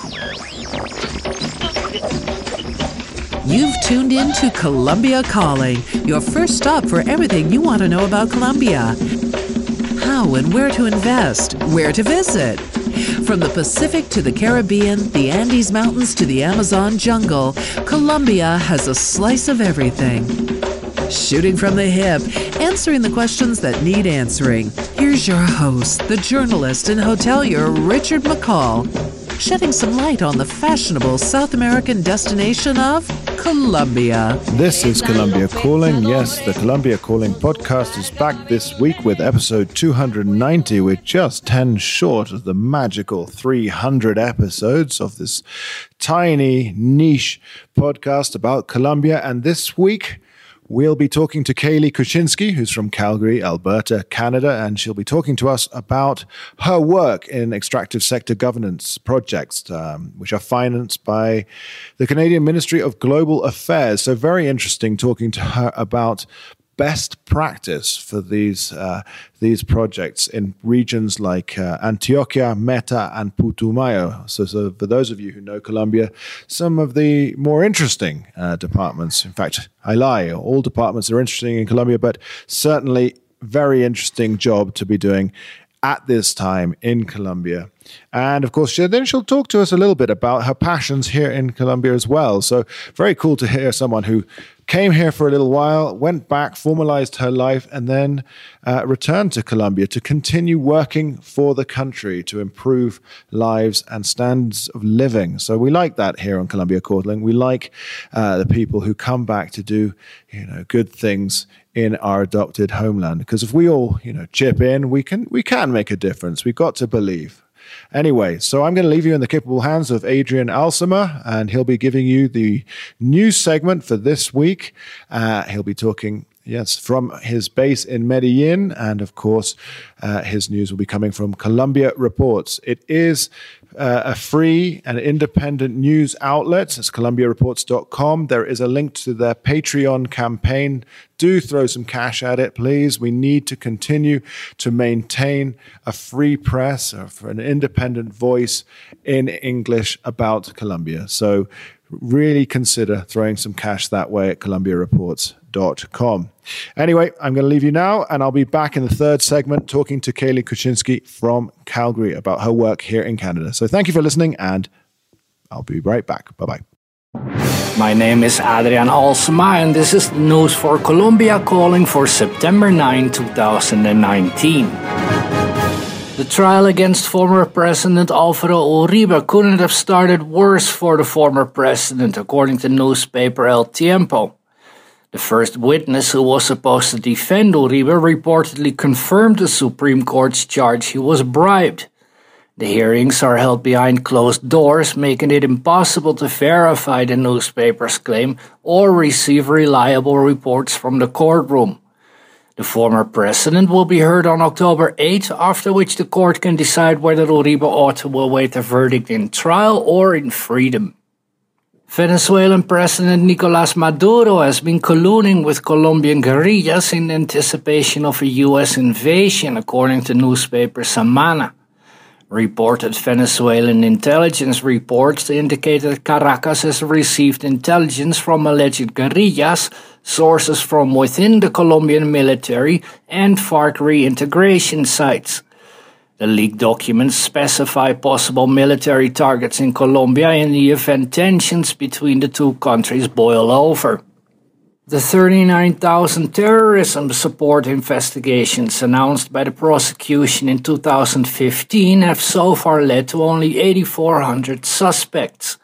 You've tuned in to Colombia Calling, your first stop for everything you want to know about Colombia. How and where to invest, where to visit. From the Pacific to the Caribbean, the Andes Mountains to the Amazon jungle, Colombia has a slice of everything. Shooting from the hip, answering the questions that need answering. Here's your host, the journalist and hotelier Richard McCall, shedding some light on the fashionable South American destination of Colombia. This is Colombia Calling. Yes, the Colombia Calling podcast is back this week with episode 290. We're just 10 short of the magical 300 episodes of this tiny niche podcast about Colombia. And this week, we'll be talking to Kaylee Kuczynski, who's from Calgary, Alberta, Canada, and she'll be talking to us about her work in extractive sector governance projects, which are financed by the Canadian Ministry of Global Affairs. So very interesting talking to her about best practice for these projects in regions like Antioquia, Meta, and Putumayo. So for those of you who know Colombia, some of the more interesting departments, in fact, I lie, all departments are interesting in Colombia, but certainly very interesting job to be doing at this time in Colombia. And of course, she'll talk to us a little bit about her passions here in Colombia as well. So very cool to hear someone who came here for a little while, went back, formalized her life, and then returned to Colombia to continue working for the country to improve lives and standards of living. So we like that here on Colombia Calling. We like the people who come back to do, good things in our adopted homeland. Because if we all, chip in, we can make a difference. We've got to believe. Anyway, so I'm going to leave you in the capable hands of Adrian Alsama, and he'll be giving you the news segment for this week. He'll be talking, from his base in Medellin, and of course, his news will be coming from Colombia Reports. It is a free and independent news outlet. It's colombiareports.com. There is a link to their Patreon campaign. Do throw some cash at it, please. We need to continue to maintain a free press, or for an independent voice in English about Colombia. So really consider throwing some cash that way at colombiareports.com. Anyway, I'm going to leave you now, and I'll be back in the third segment talking to Kaylee Kuczynski from Calgary about her work here in Canada. So thank you for listening, and I'll be right back. Bye-bye. My name is Adrian Alsama, and this is the news for Colombia Calling for September 9, 2019. The trial against former President Álvaro Uribe couldn't have started worse for the former president, according to newspaper El Tiempo. The first witness, who was supposed to defend Uribe, reportedly confirmed the Supreme Court's charge he was bribed. The hearings are held behind closed doors, making it impossible to verify the newspaper's claim or receive reliable reports from the courtroom. The former president will be heard on October 8, after which the court can decide whether Uribe ought to await a verdict in trial or in freedom. Venezuelan President Nicolás Maduro has been colluding with Colombian guerrillas in anticipation of a U.S. invasion, according to newspaper Semana. Reported Venezuelan intelligence reports indicate that Caracas has received intelligence from alleged guerrillas, sources from within the Colombian military, and FARC reintegration sites. The leaked documents specify possible military targets in Colombia in the event tensions between the two countries boil over. The 39,000 terrorism support investigations announced by the prosecution in 2015 have so far led to only 8,400 suspects.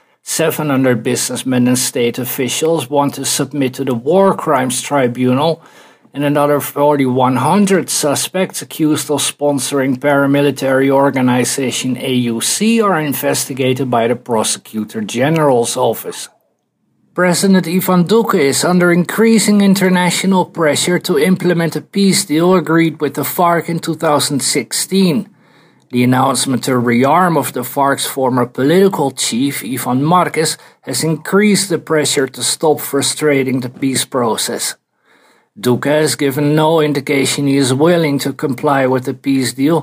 700 businessmen and state officials want to submit to the War Crimes Tribunal, and another 4,100 suspects accused of sponsoring paramilitary organization AUC are investigated by the Prosecutor General's office. President Ivan Duque is under increasing international pressure to implement a peace deal agreed with the FARC in 2016. The announcement to rearm of the FARC's former political chief, Ivan Marquez, has increased the pressure to stop frustrating the peace process. Duque has given no indication he is willing to comply with the peace deal,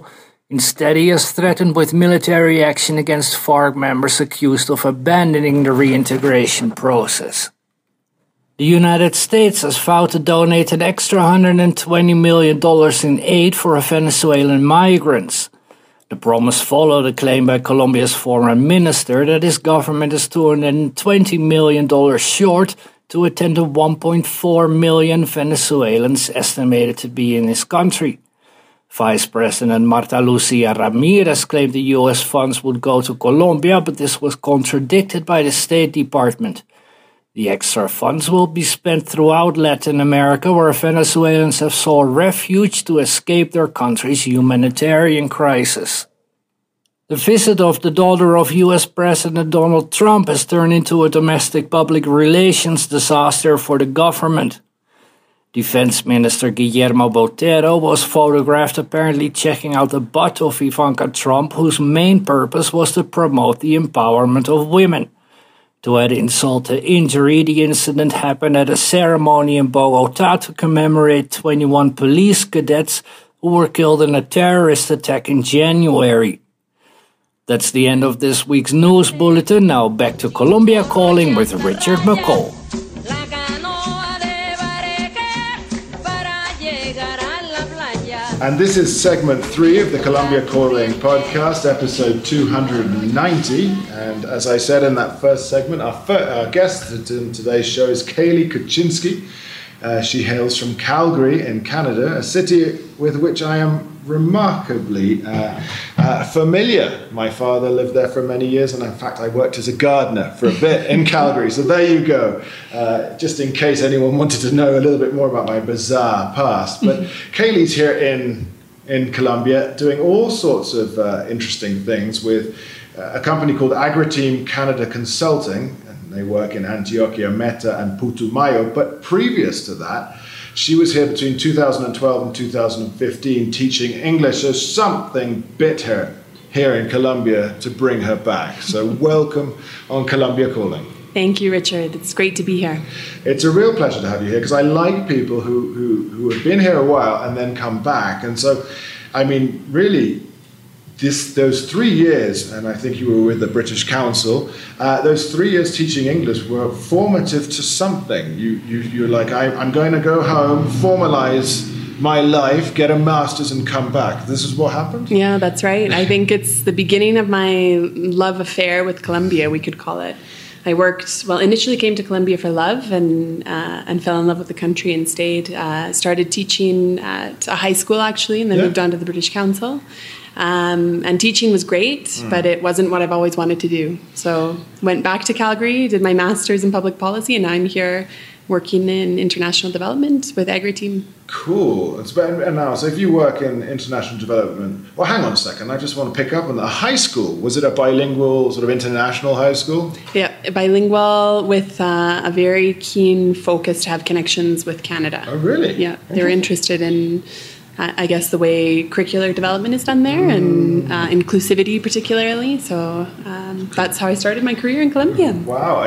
Instead, he has threatened with military action against FARC members accused of abandoning the reintegration process. The United States has vowed to donate an extra $120 million in aid for Venezuelan migrants. The promise followed a claim by Colombia's foreign minister that his government is $220 million short to attend to 1.4 million Venezuelans estimated to be in his country. Vice President Marta Lucía Ramírez claimed the U.S. funds would go to Colombia, but this was contradicted by the State Department. The extra funds will be spent throughout Latin America, where Venezuelans have sought refuge to escape their country's humanitarian crisis. The visit of the daughter of U.S. President Donald Trump has turned into a domestic public relations disaster for the government. Defense Minister Guillermo Botero was photographed apparently checking out the butt of Ivanka Trump, whose main purpose was to promote the empowerment of women. To add insult to injury, the incident happened at a ceremony in Bogotá to commemorate 21 police cadets who were killed in a terrorist attack in January. That's the end of this week's news bulletin. Now back to Colombia Calling with Richard McCall. And this is segment 3 of the Colombia Calling podcast, episode 290. And as I said in that first segment, our guest in today's show is Kaylee Kuczynski. She hails from Calgary in Canada, a city with which I am remarkably familiar. My father lived there for many years, and in fact I worked as a gardener for a bit in Calgary. So there you go, just in case anyone wanted to know a little bit more about my bizarre past. But Kaylee's here in Colombia doing all sorts of interesting things with a company called AgriTeam Canada Consulting. They work in Antioquia, Meta, and Putumayo. But previous to that, she was here between 2012 and 2015 teaching English. So something bit her here in Colombia to bring her back. So welcome on Colombia Calling. Thank you, Richard. It's great to be here. It's a real pleasure to have you here because I like people who have been here a while and then come back. And so, I mean, really, those 3 years, and I think you were with the British Council, those 3 years teaching English were formative to something. You're like, I'm going to go home, formalize my life, get a master's and come back. This is what happened? Yeah, that's right. I think it's the beginning of my love affair with Colombia, we could call it. I initially came to Colombia for love and fell in love with the country and stayed. Started teaching at a high school, actually, and then moved on to the British Council. And teaching was great, but it wasn't what I've always wanted to do. So went back to Calgary, did my master's in public policy, and now I'm here working in international development with AgriTeam. Cool. And now, so if you work in international development, well, hang on a second. I just want to pick up on that. A high school, was it a bilingual sort of international high school? Yeah, bilingual with a very keen focus to have connections with Canada. Oh, really? Yeah, they're interested in, I guess, the way curricular development is done there and inclusivity particularly. So that's how I started my career in Colombia. Wow.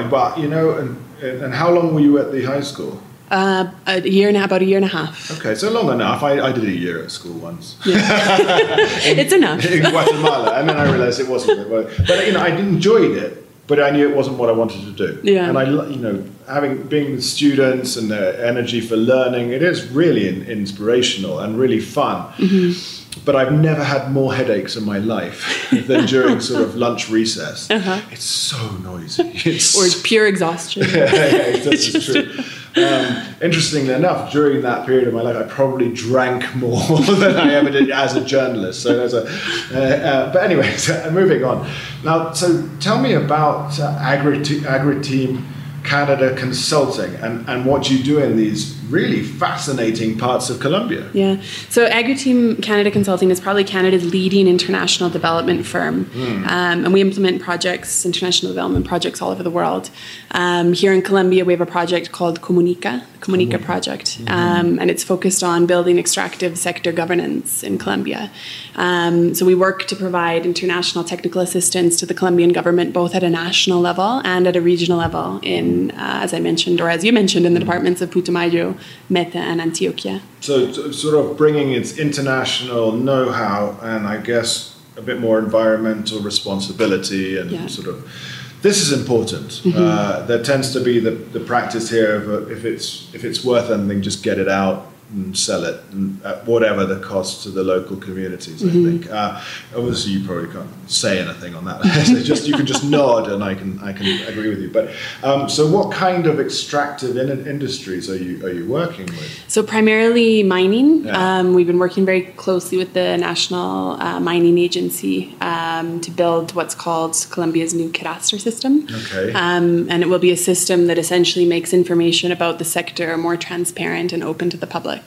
And how long were you at the high school? About a year and a half. Okay, so long enough. I did a year at school once. Yeah. It's enough. In Guatemala, and then I realized it wasn't. But I enjoyed it, but I knew it wasn't what I wanted to do. Yeah. And being with students and their energy for learning, it is really inspirational and really fun. Mm-hmm. But I've never had more headaches in my life than during sort of lunch recess. Uh-huh. It's so noisy. Or pure exhaustion. This is true. Interestingly enough, during that period of my life, I probably drank more than I ever did as a journalist. So but anyway, moving on. Now, so tell me about AgriTeam Canada Consulting and what you do in these really fascinating parts of Colombia. Yeah. So AgriTeam Canada Consulting is probably Canada's leading international development firm. And we implement projects, international development projects all over the world. Here in Colombia, we have a project called Comunica Project. And it's focused on building extractive sector governance in Colombia. So we work to provide international technical assistance to the Colombian government, both at a national level and at a regional level in in, as I mentioned, or as you mentioned, in the departments of Putumayo, Meta, and Antioquia. So sort of bringing its international know-how and I guess a bit more environmental responsibility and sort of, this is important. There tends to be the practice here of if it's worth anything, just get it out and sell it, and at whatever the cost to the local communities. I think. Obviously, you probably can't say anything on that. So you can just nod, and I can agree with you. But so, what kind of extractive industries are you working with? So primarily mining. Yeah. We've been working very closely with the National Mining Agency to build what's called Colombia's new cadastre system. Okay. And it will be a system that essentially makes information about the sector more transparent and open to the public.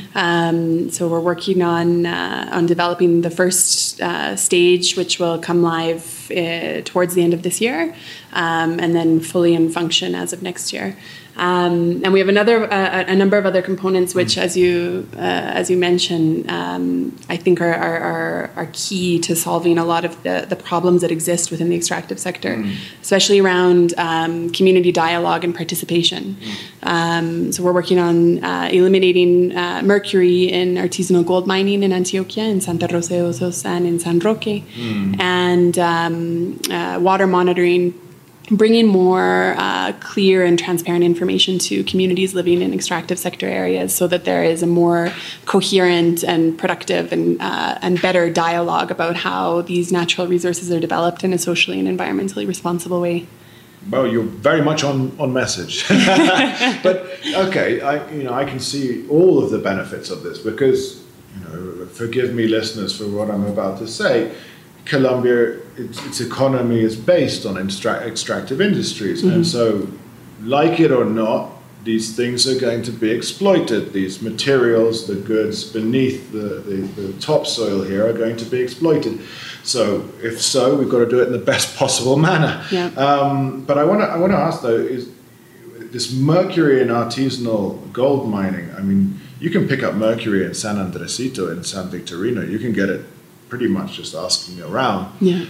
So we're working on developing the first stage, which will come live towards the end of this year, and then fully in function as of next year. And we have a number of other components, which, as you mentioned, I think are key to solving a lot of the problems that exist within the extractive sector, especially around community dialogue and participation. So we're working on eliminating mercury in artisanal gold mining in Antioquia, in Santa Rosa de Osos, and in San Roque, and water monitoring, bringing more clear and transparent information to communities living in extractive sector areas so that there is a more coherent and productive and better dialogue about how these natural resources are developed in a socially and environmentally responsible way. Well, you're very much on message. But okay, I can see all of the benefits of this because, forgive me, listeners, for what I'm about to say. Colombia, its economy is based on extractive industries, and so, like it or not, these things are going to be exploited. These materials, the goods beneath the topsoil here, are going to be exploited. So, if so, we've got to do it in the best possible manner. Yeah. But I want to ask though, is this mercury in artisanal gold mining? I mean, you can pick up mercury in San Andresito, in San Victorino. You can get it pretty much just asking around. Yeah.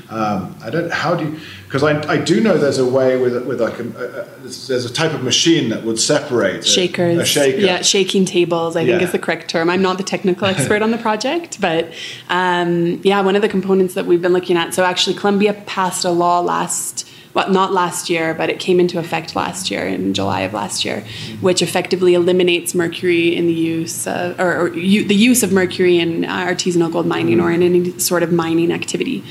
Because I do know there's a way with like there's a type of machine that would separate shakers. A shaker. Yeah, shaking tables, I think is the correct term. I'm not the technical expert on the project, but one of the components that we've been looking at. So actually, Colombia passed a law not last year, but it came into effect last year, in July of last year, which effectively eliminates mercury in the use of, the use of mercury in artisanal gold mining or in any sort of mining activity.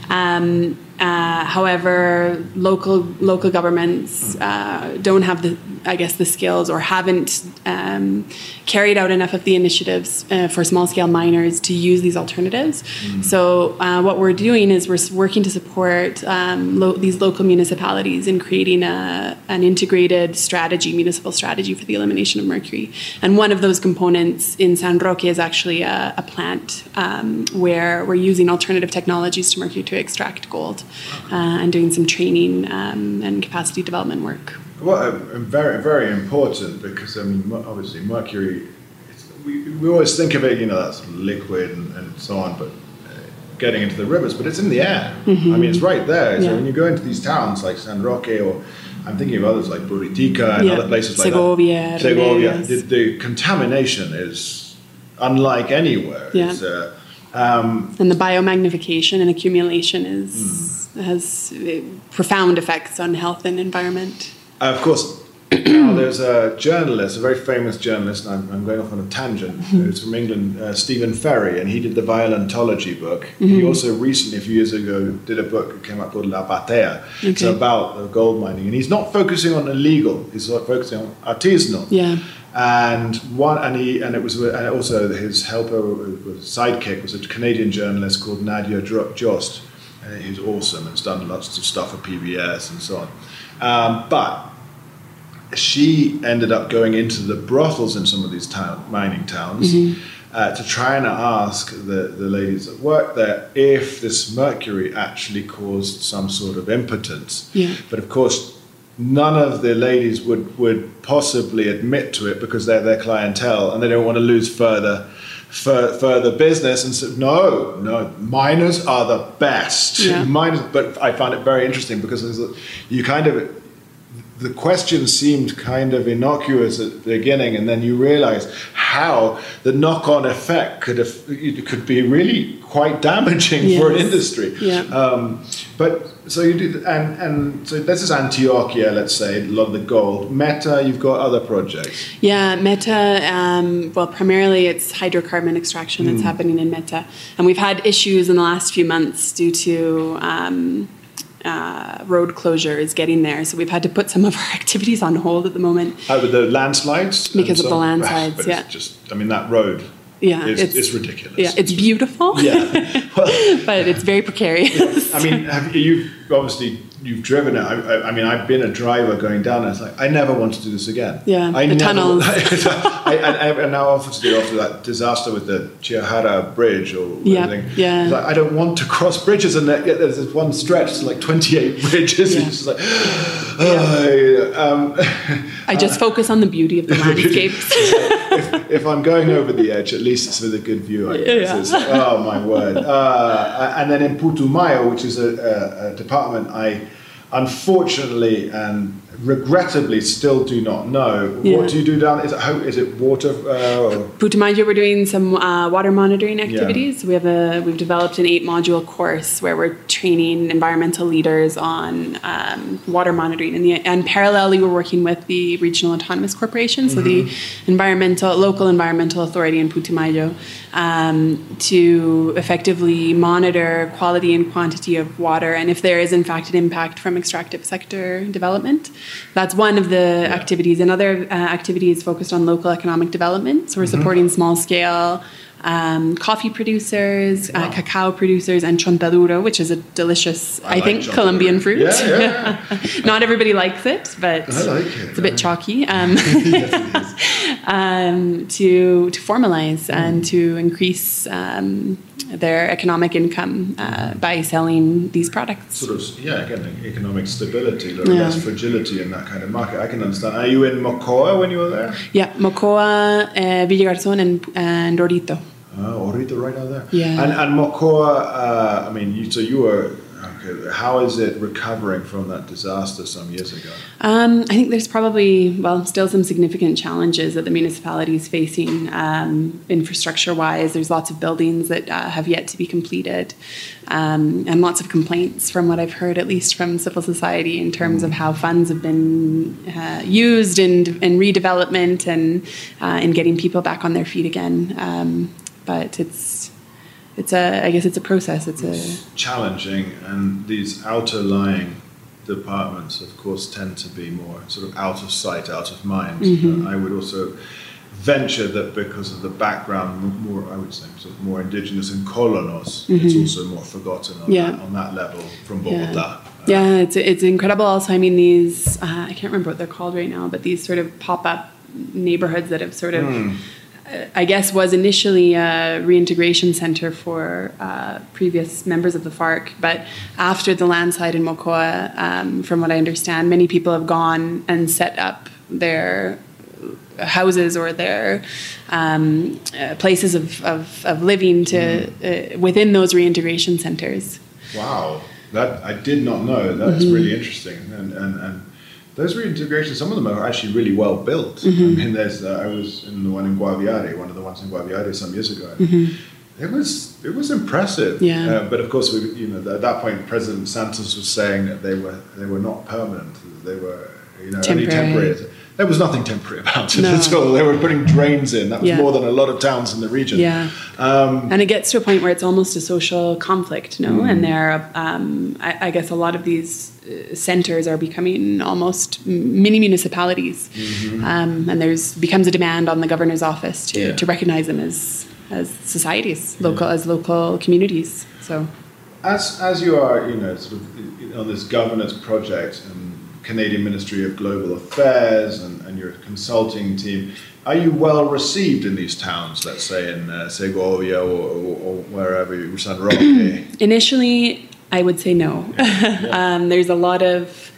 However, local governments don't have the skills or haven't carried out enough of the initiatives for small-scale miners to use these alternatives. So what we're doing is we're working to support these local municipalities in creating an integrated municipal strategy for the elimination of mercury. And one of those components in San Roque is actually a plant where we're using alternative technologies to mercury to extract gold and doing some training and capacity development work. Well, very, very important because, I mean, obviously mercury, we always think of it, that's liquid and so on, but getting into the rivers, but it's in the air. I mean, it's right there. So when you go into these towns like San Roque, or I'm thinking of others like Buritica and other places like Segovia, the contamination is unlike anywhere. Yeah. And the biomagnification and accumulation has profound effects on health and environment. Of course, now there's a journalist, a very famous journalist, and I'm going off on a tangent, it's from England, Stephen Ferry, and he did the Violentology book. He also recently, a few years ago, did a book that came out called La Batea. Okay. It's about gold mining, and he's not focusing on illegal, he's focusing on artisanal. Yeah. And also his helper, sidekick, was a Canadian journalist called Nadia Jost. He's awesome, and has done lots of stuff for PBS and so on. But she ended up going into the brothels in some of these mining towns to try and ask the ladies that work there if this mercury actually caused some sort of impotence. Yeah. But of course, none of the ladies would possibly admit to it because they're their clientele and they don't want to lose further business, and said, no, miners are the best. Yeah. Miners, but I found it very interesting because you kind of, the question seemed kind of innocuous at the beginning, and then you realize how the knock-on effect could be really quite damaging for an industry. Yeah. But so you do, and so this is Antioquia, let's say, a lot of the gold. Meta, you've got other projects. Yeah, Meta, well, primarily it's hydrocarbon extraction that's happening in Meta. And we've had issues in the last few months due to road closures getting there. So we've had to put some of our activities on hold at the moment. With the landslides? Because of the landslides, but yeah. It's just, I mean, that road. Yeah, it's ridiculous. Yeah, it's beautiful. Yeah, well, but it's very precarious. I mean, you've driven it. I mean, I've been a driver going down, and it's like I never want to do this again. Yeah, the tunnels. And now obviously after that disaster with the Chiahara Bridge or anything, yeah. It's like, I don't want to cross bridges, and yet there's this one stretch, it's like 28 bridges. Yeah. It's just like, I just focus on the beauty of the landscapes. if I'm going over the edge, at least it's with a good view. I guess. Yeah. Oh my word! And then in Putumayo, which is a department I unfortunately and regrettably still do not know. Yeah. What do you do down? Is it water? Putumayo, we're doing some water monitoring activities. Yeah. We've developed an 8-module course where we're training environmental leaders on water monitoring, and parallelly we're working with the regional autonomous corporation, so the local environmental authority in Putumayo, to effectively monitor quality and quantity of water, and if there is in fact an impact from extractive sector development. That's one of the activities. Another activity is focused on local economic development. So we're supporting small-scale coffee producers, cacao producers, and chontaduro, which is a delicious, I think, Colombian fruit. Yeah. Not everybody likes it, but I like it. It's a bit chalky. Yes, it is. To formalize and to increase their economic income by selling these products. Sort of, again, economic stability, less fragility in that kind of market. I can understand. Are you in Mocoa when you were there? Yeah, Mocoa, Villagarzón, and Orito. Oh, Orito right out there. Yeah. And Mocoa, I mean, you were... Okay. How is it recovering from that disaster some years ago? I think there's probably, still some significant challenges that the municipality is facing infrastructure-wise. There's lots of buildings that have yet to be completed, and lots of complaints from what I've heard, at least from civil society, in terms of how funds have been used in redevelopment and in getting people back on their feet again. But I guess it's a process. It's challenging, and these outer-lying departments, of course, tend to be more sort of out of sight, out of mind. I would also venture that because of the background, more, I would say, sort of more indigenous and colonos, it's also more forgotten on that level from Bogota. Yeah, it's incredible. Also, I mean, these I can't remember what they're called right now, but these sort of pop-up neighborhoods that have sort of. I guess was initially a reintegration center for previous members of the FARC, but after the landslide in Mocoa, from what I understand, many people have gone and set up their houses or their places of living to within those reintegration centers. Wow, that I did not know. That's really interesting, and those reintegrations, some of them are actually really well built. I mean, I was in the one in Guaviare, one of the ones in Guaviare some years ago. It was impressive. Yeah. But of course, at that point, President Santos was saying that they were not permanent. They were only temporary. There was nothing temporary about it at all. They were putting drains in. That was more than a lot of towns in the region. Yeah. And it gets to a point where it's almost a social conflict, And there, I guess, a lot of these centers are becoming almost mini municipalities, and becomes a demand on the governor's office to recognize them as societies, local communities. So, as you are, sort of on this governance project and Canadian Ministry of Global Affairs and your consulting team, are you well received in these towns, let's say in Segovia or wherever, San Roque? Initially, I would say no. There's a lot of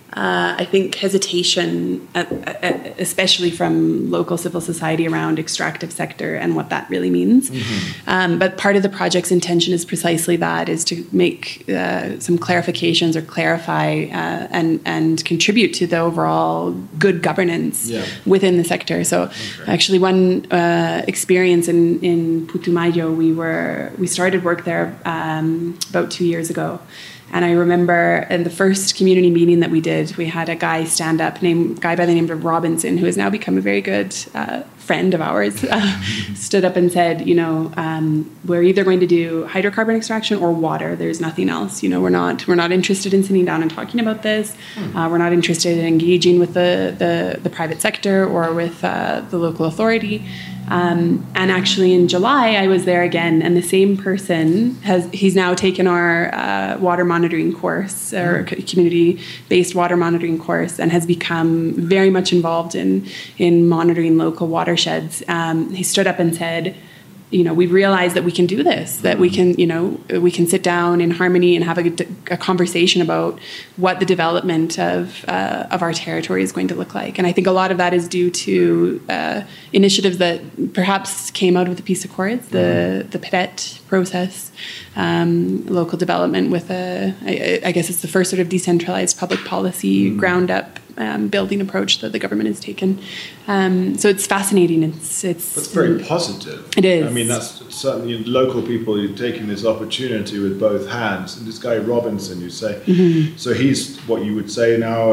I think, hesitation, especially from local civil society around extractive sector and what that really means. But part of the project's intention is precisely that, is to make some clarifications or clarify and contribute to the overall good governance within the sector. So actually one experience in Putumayo, we started work there about 2 years ago. And I remember in the first community meeting that we did, we had a guy stand up, guy by the name of Robinson, who has now become a very good friend of ours, stood up and said, we're either going to do hydrocarbon extraction or water. There's nothing else. We're not interested in sitting down and talking about this. We're not interested in engaging with the private sector or with the local authority. And actually in July, I was there again, and the same person he's now taken our water monitoring course, or community-based water monitoring course, and has become very much involved in monitoring local watersheds. He stood up and said, we realize that we can do this, that we can sit down in harmony and have a conversation about what the development of our territory is going to look like. And I think a lot of that is due to initiatives that perhaps came out of the Peace Accords, the PERET process, local development with I guess it's the first sort of decentralized public policy ground up building approach that the government has taken. So it's fascinating. It's very positive. It is. I mean, that's certainly local people. You're taking this opportunity with both hands. And this guy Robinson, you say, so he's what you would say now,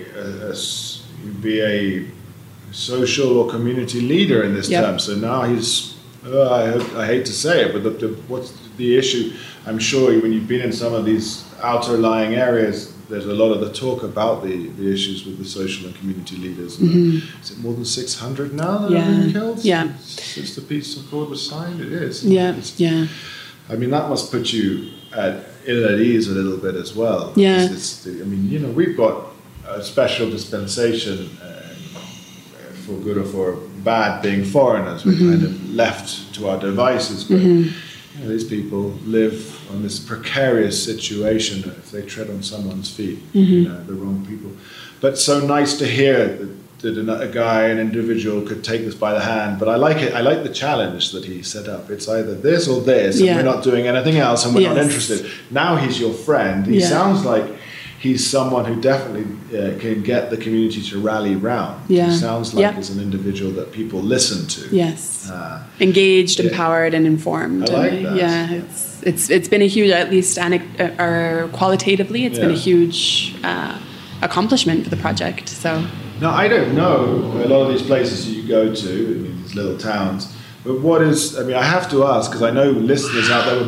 be a social or community leader in this term. So now he's, I hate to say it, but what's the issue? I'm sure when you've been in some of these outer lying areas, there's a lot of the talk about the issues with the social and community leaders. Is it more than 600 now that have been killed? Yeah. Since the Peace Accord was signed? It is. Yeah. I mean, that must put you ill at ease a little bit as well. Yeah. We've got a special dispensation for good or for bad being foreigners. We're kind of left to our devices, but these people live on this precarious situation if they tread on someone's feet, the wrong people. But so nice to hear that a guy, an individual, could take this by the hand. But I like it. I like the challenge that he set up. It's either this or this, and we're not doing anything else, and we're not interested. Now he's your friend. He sounds like he's someone who definitely can get the community to rally round. Yeah. He sounds like he's an individual that people listen to. Yes. Engaged, empowered, and informed. I like that. Yeah, it's been a huge, at least or qualitatively, it's been a huge accomplishment for the project. So. Now, I don't know a lot of these places you go to, these little towns, but I have to ask, because I know listeners out there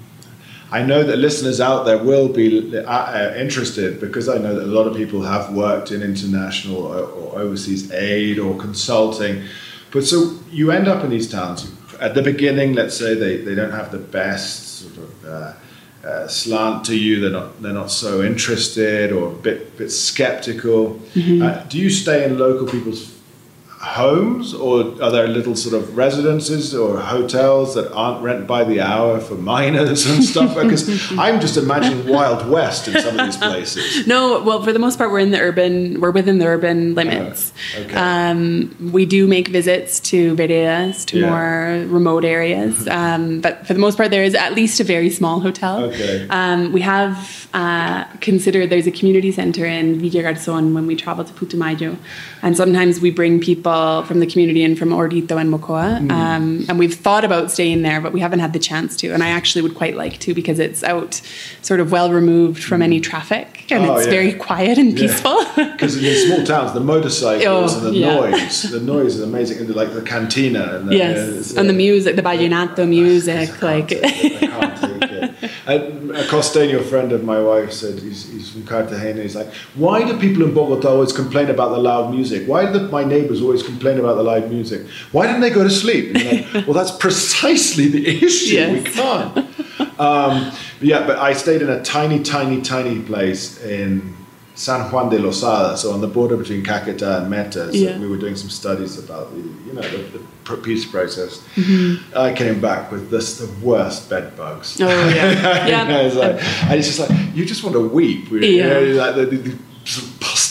will be interested, because I know that a lot of people have worked in international or overseas aid or consulting. But so you end up in these towns. At the beginning, let's say they don't have the best sort of slant to you. They're not so interested or a bit skeptical. Do you stay in local people's homes, or are there little sort of residences or hotels that aren't rent by the hour for miners and stuff? Because I'm just imagining Wild West in some of these places. No, well, for the most part, we're within the urban limits. Okay. We do make visits to veredas, to more remote areas, but for the most part, there is at least a very small hotel. Okay. We have considered, there's a community center in Villa Garzón when we travel to Putumayo, and sometimes we bring people from the community and from Orito and Mocoa, and we've thought about staying there, but we haven't had the chance to, and I actually would quite like to, because it's out sort of well removed from any traffic, and it's very quiet and peaceful. Because in these small towns, the motorcycles and the noise is amazing, and like the cantina and the music, the vallenato music, I can't take it. A costeño friend of my wife said, he's from Cartagena, he's like, why do people in Bogota always complain about the loud music? Why do my neighbors always complain about the loud music? Why didn't they go to sleep? And like, well, that's precisely the issue. We can't. But I stayed in a tiny, tiny, tiny place in San Juan de Losada, so on the border between Caquetá and Meta. So we were doing some studies about the peace process. I came back with the worst bed bugs. Oh yeah, and it's just like you just want to weep. Like the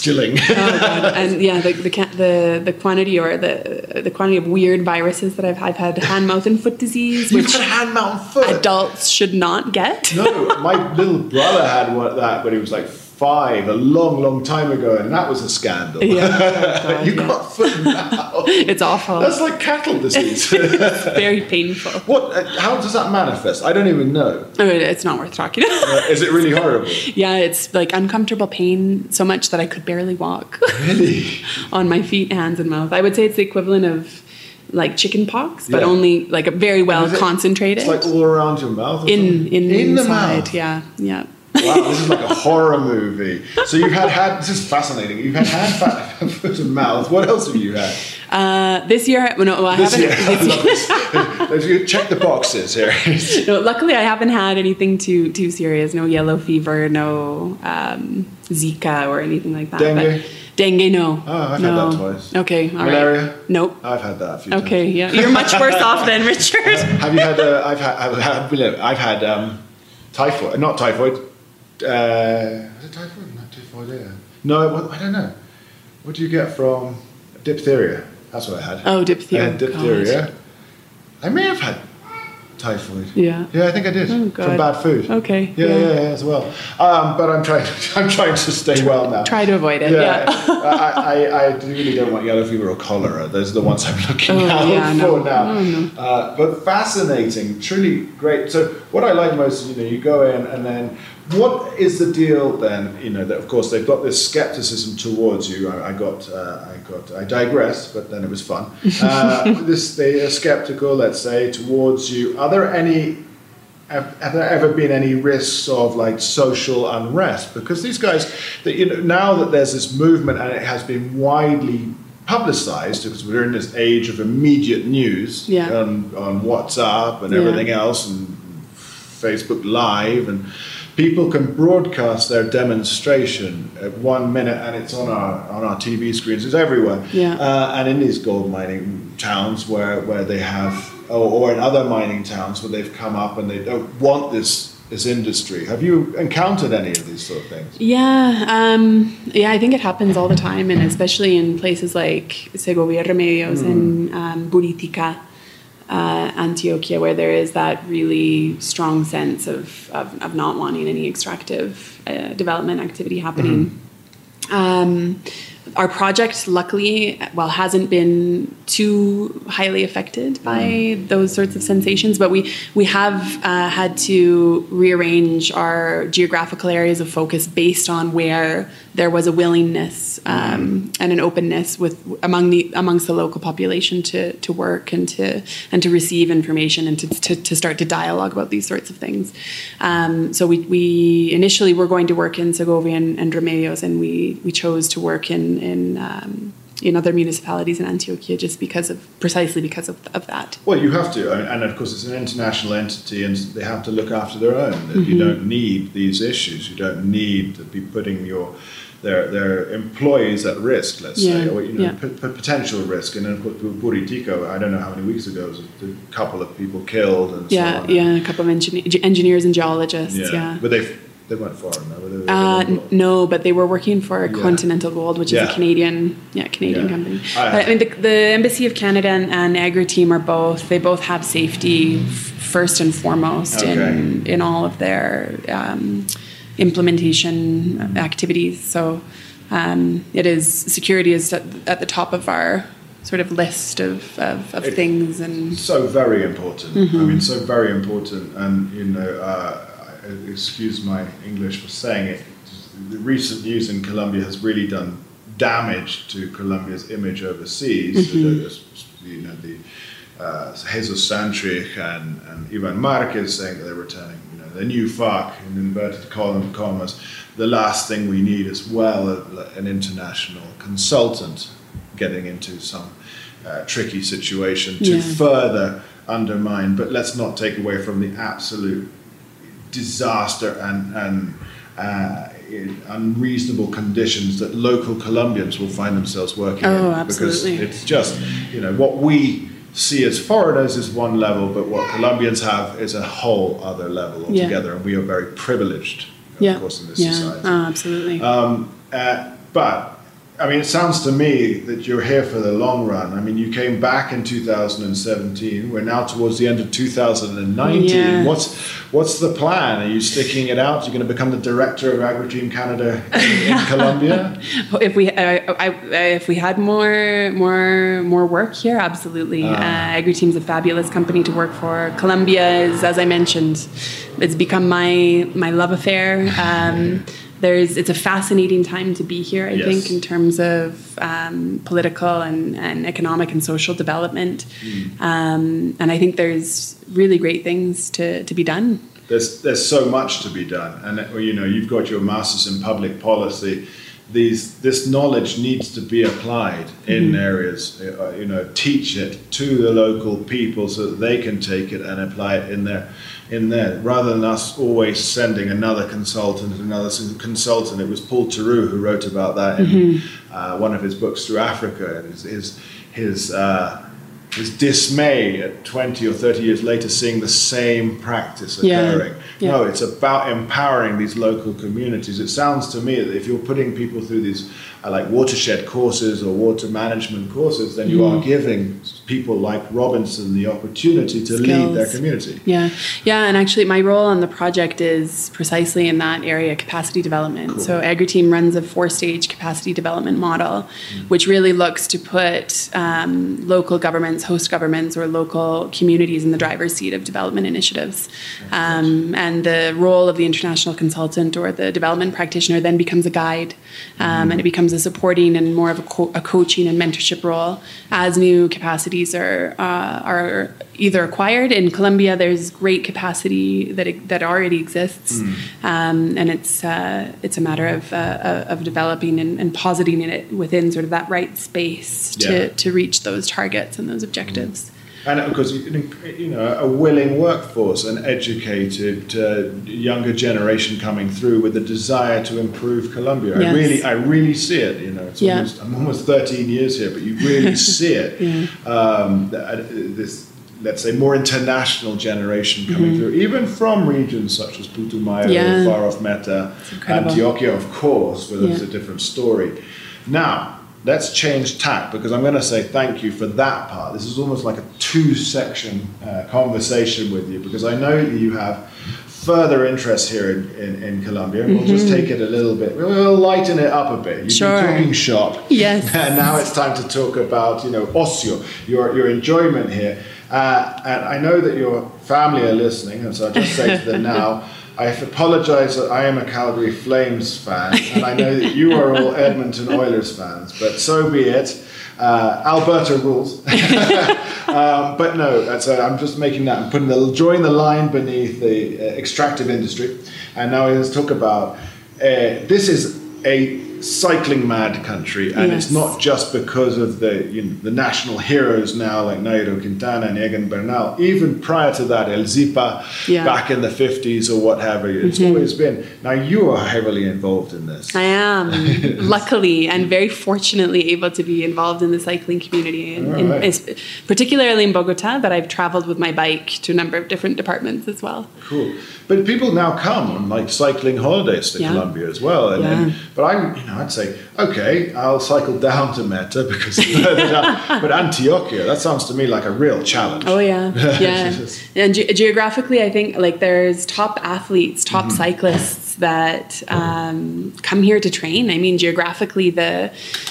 distilling. Oh God! And yeah, the quantity or the quantity of weird viruses that I've had hand, mouth, and foot disease, You've which had hand, mouth, and foot. adults should not get. No, my little brother had that when he was like 5, a long time ago, and that was a scandal. Yeah. Oh, God, You got foot and mouth. It's awful. That's like cattle disease. It's very painful. How does that manifest? I don't even know. I mean, it's not worth talking about. Is it really horrible? Yeah, it's like uncomfortable pain so much that I could barely walk. Really? On my feet, hands, and mouth. I would say it's the equivalent of like chicken pox, but Yeah. only like a very well concentrated. It's like all around your mouth? Or in the inside, mouth. Yeah. Wow, this is like a horror movie. So you've had this is fascinating. You've had hand, foot, and mouth. What else have you had? This year, I This haven't. year, I love this. Check the boxes here. No, luckily I haven't had anything too serious. No yellow fever, no Zika or anything like that. Dengue? But dengue, no. Oh, I've no. had that twice. Okay, all right. Malaria? Nope. I've had that a few times. Okay, yeah, you're much worse off than Richard. Have you had? I've had typhoid. Not typhoid. Was it typhoid? Not typhoid. Yeah. No, I don't know. What do you get from diphtheria? That's what I had. Oh, diphtheria. I had diphtheria. God. I may have had typhoid. Yeah. Yeah, I think I did. Oh, God. From bad food. Okay. Yeah, as well. But I'm trying to stay well now. Try to avoid it. Yeah. Yeah. I really don't want yellow fever or cholera. Those are the ones I'm looking out for now. No. But fascinating, truly great. So what I like most is, you go in and then what is the deal then? That of course they've got this skepticism towards you. I digress, but then it was fun. They are skeptical, let's say, towards you. Have there ever been any risks of like social unrest? Because these guys, now that there's this movement and it has been widely publicized, because we're in this age of immediate news on WhatsApp and everything else, and Facebook Live, and people can broadcast their demonstration at 1 minute, and it's on our TV screens. It's everywhere. Yeah. And in these gold mining towns where they have, or in other mining towns where they've come up and they don't want this industry. Have you encountered any of these sort of things? Yeah, I think it happens all the time, and especially in places like Segovia Remedios and Buritica, Antioquia, where there is that really strong sense of not wanting any extractive development activity happening. Our project, luckily, hasn't been too highly affected by those sorts of sensations, but we have had to rearrange our geographical areas of focus based on where there was a willingness and an openness amongst the local population to work and to receive information and to start to dialogue about these sorts of things. So we initially were going to work in Segovia and Remedios, and we chose to work in other municipalities in Antioquia precisely because of that. Well, you have to, and of course it's an international entity, and they have to look after their own. You don't need these issues. You don't need to be putting their employees at risk, let's say, or potential risk. And then Buritico, I don't know how many weeks ago, was a couple of people killed and so on. A couple of engineers and geologists. Yeah. But they weren't foreign, though. No, but they were working for Continental Gold, which is a Canadian company. But the Embassy of Canada and Agri-Team they both have safety first and foremost in all of their implementation activities. So security is at the top of our sort of list of things, and so very important. I mean, so very important, and excuse my English for saying it, the recent news in Colombia has really done damage to Colombia's image overseas. The Jesus Santrich and Ivan Marquez saying that they're returning, the new FARC, in inverted commas. The last thing we need as well, an international consultant getting into some tricky situation to further undermine, but let's not take away from the absolute disaster and unreasonable conditions that local Colombians will find themselves working in. Absolutely. Because it's just, what we see as foreigners is one level, but what Colombians have is a whole other level altogether, and we are very privileged, of course, in this society. Absolutely. But I mean, it sounds to me that you're here for the long run. I mean, you came back in 2017. We're now towards the end of 2019. Yeah. What's the plan? Are you sticking it out? You're going to become the director of AgriTeam Canada in Colombia? If we had more work here, absolutely. AgriTeam's a fabulous company to work for. Colombia is, as I mentioned, it's become my love affair. It's a fascinating time to be here, I think, in terms of political and economic and social development. And I think there's really great things to be done. There's so much to be done. And, you've got your master's in public policy. This knowledge needs to be applied in areas, teach it to the local people so that they can take it and apply it in there, rather than us always sending another consultant. It was Paul Theroux who wrote about that in one of his books, Through Africa, and his dismay at 20 or 30 years later seeing the same practice occurring. Yeah. No, it's about empowering these local communities. It sounds to me that if you're putting people through these like watershed courses or water management courses, then you are giving people like Robinson the opportunity to lead their community. Yeah, and actually my role on the project is precisely in that area, capacity development. Cool. So AgriTeam runs a 4-stage capacity development model, which really looks to put local governments, host governments, or local communities in the driver's seat of development initiatives. And the role of the international consultant or the development practitioner then becomes a guide, and it becomes a supporting and more of a coaching and mentorship role as new capacities are either acquired. In Colombia, there's great capacity that already exists, and it's a matter of developing and positing it within sort of that right space to reach those targets and those objectives. And of course, a willing workforce, an educated younger generation coming through with a desire to improve Colombia. Yes. I really see it. I'm almost 13 years here, but you really see it. This, let's say, more international generation coming through, even from regions such as Putumayo, far off Meta, Antioquia, of course, but it's a different story. Now, let's change tack, because I'm going to say thank you for that part. This is almost like a 2-section conversation with you, because I know that you have further interest here in Colombia, and we'll just take it a little bit. We'll lighten it up a bit. You've been talking shop. Yes. And now it's time to talk about, ocio, your enjoyment here. And I know that your family are listening, and so I'll just say to them now, I apologize that I am a Calgary Flames fan, and I know that you are all Edmonton Oilers fans, but so be it. Alberta rules. But no, I'm just making that. I'm drawing the line beneath the extractive industry. And now let's talk about, this is a cycling mad country, and it's not just because of the national heroes now like Nairo Quintana and Egan Bernal. Even prior to that, El Zipa back in the 50s or what have you. It's always been. Now you are heavily involved in this. I am, luckily and very fortunately able to be involved in the cycling community, particularly in Bogota, but I've traveled with my bike to a number of different departments as well. Cool. But people now come on like cycling holidays to Colombia as well. But I'd say, okay, I'll cycle down to Meta because further down. But Antioquia, that sounds to me like a real challenge. Oh yeah. And geographically, I think like there's top athletes, top cyclists that come here to train. I mean, geographically, the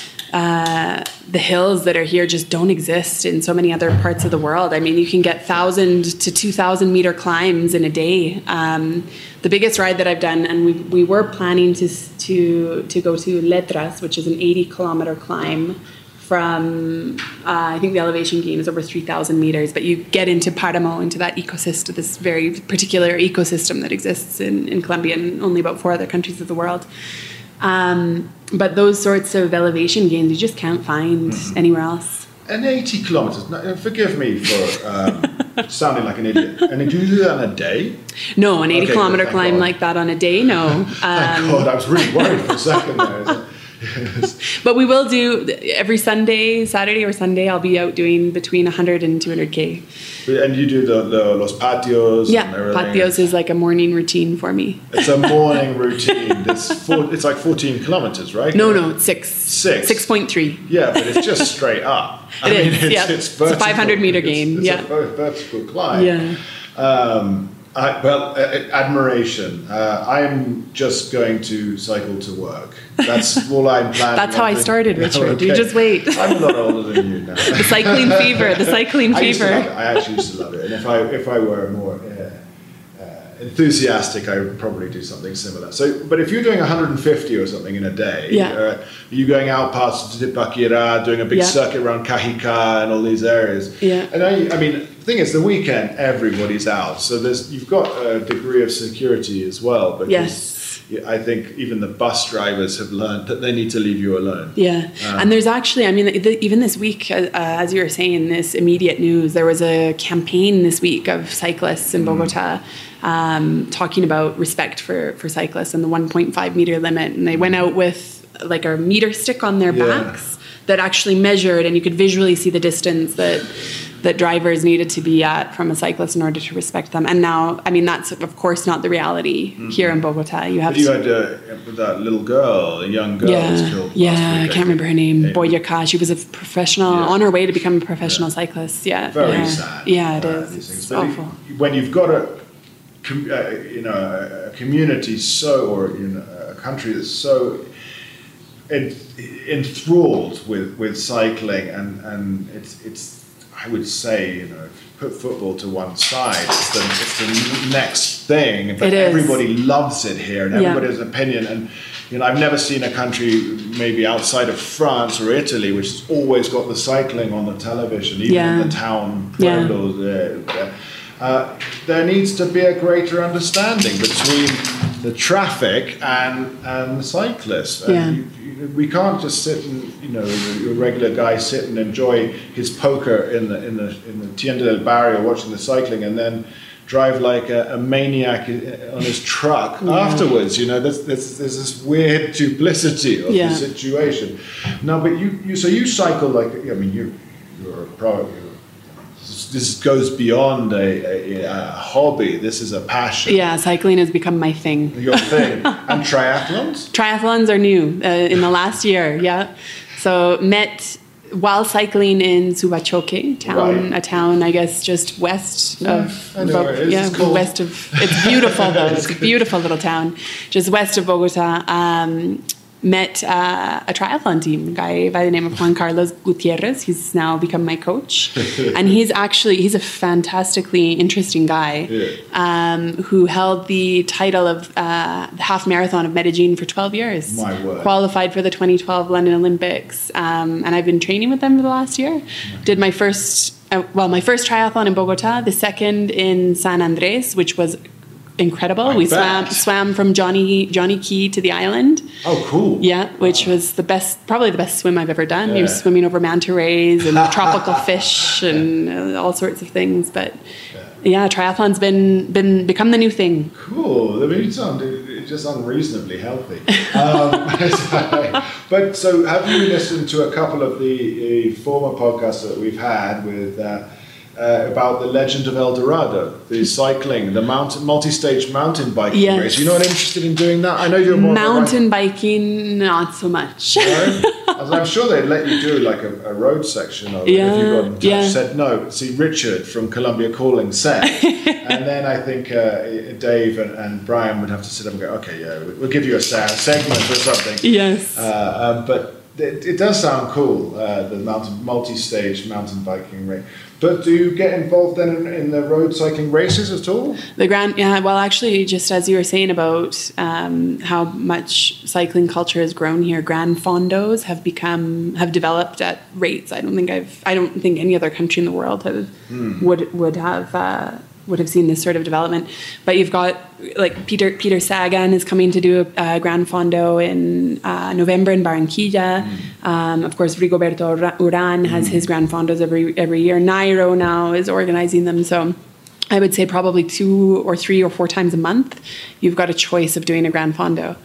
hills that are here just don't exist in so many other parts of the world. I mean, you can get 1,000 to 2,000 meter climbs in a day. The biggest ride that I've done, and we were planning to go to Letras, which is an 80-kilometer climb from, I think the elevation gain is over 3,000 meters, but you get into Paramo, into that ecosystem, this very particular ecosystem that exists in Colombia and only about 4 other countries of the world. But those sorts of elevation gains you just can't find anywhere else. And 80 kilometers, now, forgive me for sounding like an idiot. And did you do that in a day? No, an 80-kilometer climb like that on a day, no. Thank God, I was really worried for a second there. But we will do every Saturday or Sunday, I'll be out doing between 100 and 200K. And you do the Los Patios? Yeah, and everything. Patios is like a morning routine for me. It's a morning routine. It's like 14 kilometers, right? No, it's 6. 6.3. Yeah, but it's just straight up. It's vertical. It's a 500-meter gain. It's a vertical climb. Yeah. Admiration. I'm just going to cycle to work. That's all I'm planning. That's how I started, Richard. Okay. You just wait. I'm a lot older than you now. The cycling fever. I actually used to love it. And if I were more enthusiastic, I would probably do something similar. So, but if you're doing 150 or something in a day, are you going out past Zipaquirá, doing a big circuit around Cajica and all these areas? Yeah. And I mean, the thing is, the weekend, everybody's out. So you've got a degree of security as well. Because I think even the bus drivers have learned that they need to leave you alone. Yeah. And there's actually, I mean, even this week, as you were saying, this immediate news, there was a campaign this week of cyclists in Bogota talking about respect for cyclists and the 1.5 meter limit. And they went out with like a meter stick on their backs that actually measured, and you could visually see the distance that drivers needed to be at from a cyclist in order to respect them. And now, I mean, that's of course not the reality here in Bogota. You had that little girl, a young girl was killed last week, I can't remember her name. Boyaka. She was a professional, on her way to become a professional cyclist. Yeah. Very sad. Yeah, it is. It's awful. When you've got a community a country that's so enthralled with cycling, and it's I would say, put football to one side, it's the next thing, but everybody loves it here, and everybody has an opinion. And I've never seen a country maybe outside of France or Italy which has always got the cycling on the television, even in the town pueblos. There needs to be a greater understanding between the traffic and the cyclists. We can't just sit and a regular guy sit and enjoy his poker in the Tienda del Barrio watching the cycling, and then drive like a maniac on his truck afterwards. There's this weird duplicity of the situation. No, but you cycle like, I mean, you're a pro. This goes beyond a hobby. This is a passion. Yeah, cycling has become my thing. Your thing. And triathlons? Triathlons are new in the last year, So met while cycling in Subachoque town, a town, I guess, just west of... I know where it is. It's west of... It's beautiful, though. It's a beautiful little town. Just west of Bogota. Met a triathlon team, a guy by the name of Juan Carlos Gutierrez. He's now become my coach. And he's a fantastically interesting guy who held the title of the half marathon of Medellin for 12 years. My word. Qualified for the 2012 London Olympics. And I've been training with them for the last year. Did my first triathlon in Bogota, the second in San Andres, which was incredible. We swam from Johnny Key to the island. Oh, cool. Yeah, which was probably the best swim I've ever done. Yeah. You're swimming over manta rays and tropical fish and all sorts of things. But triathlon's become the new thing. Cool. I mean, it's just unreasonably healthy. But so have you listened to a couple of the former podcasts that we've had with about the legend of El Dorado, the cycling, the multi-stage mountain biking race? You're not interested in doing that? I know you're more mountain biking, not so much. No? I'm sure they'd let you do like a road section of it if you got in touch. Said no. See, Richard from Columbia Calling said, and then I think Dave and Brian would have to sit up and go, okay, we'll give you a segment or something. Yes. But it does sound cool, the multi-stage mountain biking race. But do you get involved then in the road cycling races at all? Well, actually, just as you were saying about how much cycling culture has grown here, Gran Fondos have developed at rates I don't think any other country in the world would have seen this sort of development. But you've got like Peter Sagan is coming to do a Gran Fondo in November in Barranquilla. Of course, Rigoberto Urán has his Gran Fondos every year. Nairo now is organizing them. So I would say probably 2 or 3 or 4 times a month, you've got a choice of doing a Gran Fondo.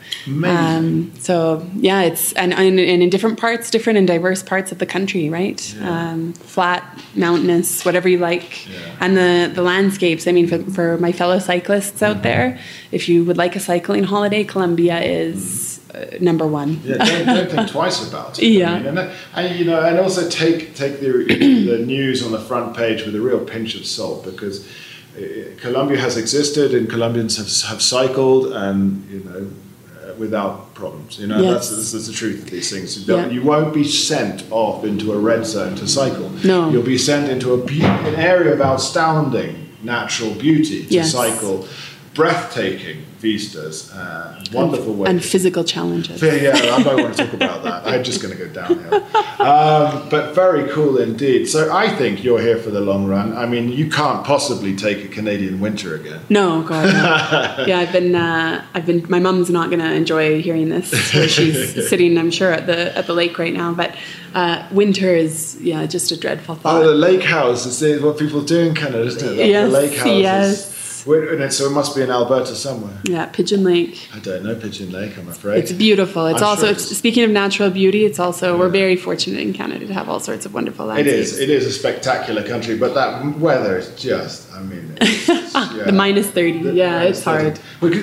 So yeah, it's and in different parts, different and diverse parts of the country, right? Flat, mountainous, whatever you like. And the landscapes. I mean, for my fellow cyclists out there, if you would like a cycling holiday, Colombia is number one. Don't think twice about it. I mean, and also take the news on the front page with a real pinch of salt, because Colombia has existed and Colombians have cycled and without problems. That's the truth of these things. You won't be sent off into a red zone to cycle. No, you'll be sent into an area of outstanding natural beauty to cycle. Breathtaking vistas, wonderful way. And physical challenges. Yeah, I don't want to talk about that. I'm just going to go downhill. But very cool indeed. So I think you're here for the long run. I mean, you can't possibly take a Canadian winter again. No, God, no. Yeah, I've been. My mum's not going to enjoy hearing this. Where she's sitting, I'm sure, at the lake right now. But winter is just a dreadful thought. Oh, the lake house is what people do in Canada, isn't it? Yes, the lake house. Yes. So it must be in Alberta somewhere. Yeah, Pigeon Lake. I don't know Pigeon Lake, I'm afraid. It's beautiful. Speaking of natural beauty, it's also, we're very fortunate in Canada to have all sorts of wonderful landscapes. It is a spectacular country, but that weather is just, I mean... the minus 30, it's hard.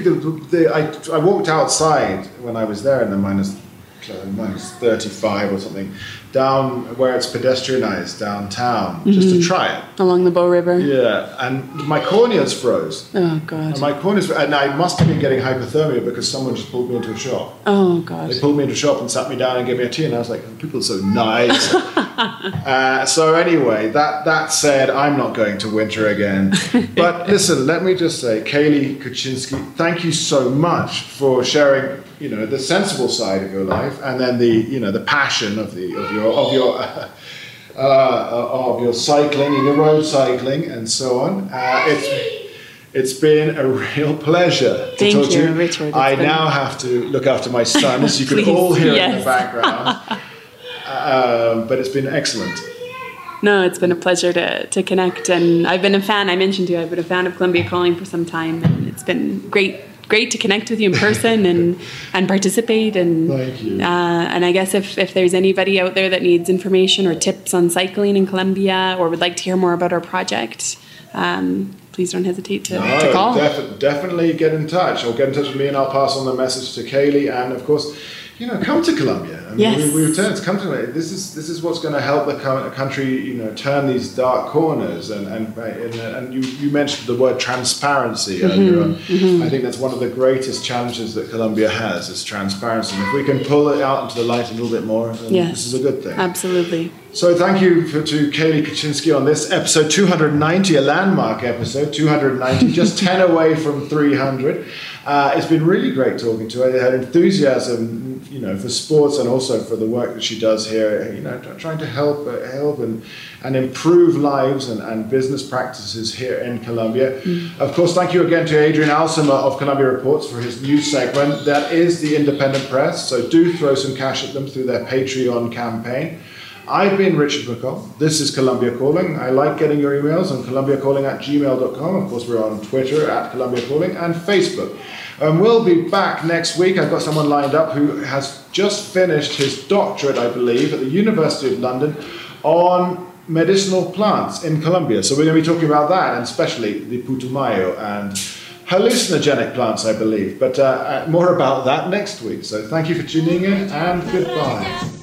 I walked outside when I was there in the minus 35 or something, down where it's pedestrianized downtown, just to try it. Along the Bow River. Yeah, and my corneas froze. Oh, God. And I must have been getting hypothermia because someone just pulled me into a shop. Oh, God. They pulled me into a shop and sat me down and gave me a tea, and I was like, people are so nice. So anyway, that said, I'm not going to winter again. But listen, let me just say, Kaylee Kuczynski, thank you so much for sharing the sensible side of your life, and then the passion of your cycling, your road cycling, and so on. It's been a real pleasure to talk to you, Richard. I now have to look after my son, as you can all hear in the background. But it's been excellent. No, it's been a pleasure to connect, and I've been a fan. I mentioned to you, I've been a fan of Columbia Calling for some time, and it's been great to connect with you in person and participate. And thank you. And I guess if there's anybody out there that needs information or tips on cycling in Colombia, or would like to hear more about our project, please don't hesitate to call. Definitely get in touch, or get in touch with me, and I'll pass on the message to Kaylee. And of course, come to Colombia. I mean, we return to come to Colombia. This is what's going to help the country, turn these dark corners. And you mentioned the word transparency earlier on. I think that's one of the greatest challenges that Colombia has, is transparency. And if we can pull it out into the light a little bit more, then this is a good thing. Absolutely. So thank you to Kaylee Kuczynski on this episode 290, a landmark episode, 290, just 10 away from 300. It's been really great talking to her. Her enthusiasm, for sports, and also for the work that she does here, trying to help and improve lives and business practices here in Colombia. Of course, thank you again to Adrian Alsima of Colombia Reports for his news segment. That is the Independent Press, so do throw some cash at them through their Patreon campaign. I've been Richard McCall. This is Columbia Calling. I like getting your emails on columbiacalling@gmail.com. Of course, we're on Twitter @Columbia Calling and Facebook. We'll be back next week. I've got someone lined up who has just finished his doctorate, I believe, at the University of London on medicinal plants in Colombia. So we're going to be talking about that, and especially the putumayo and hallucinogenic plants, I believe. But more about that next week. So thank you for tuning in, and goodbye.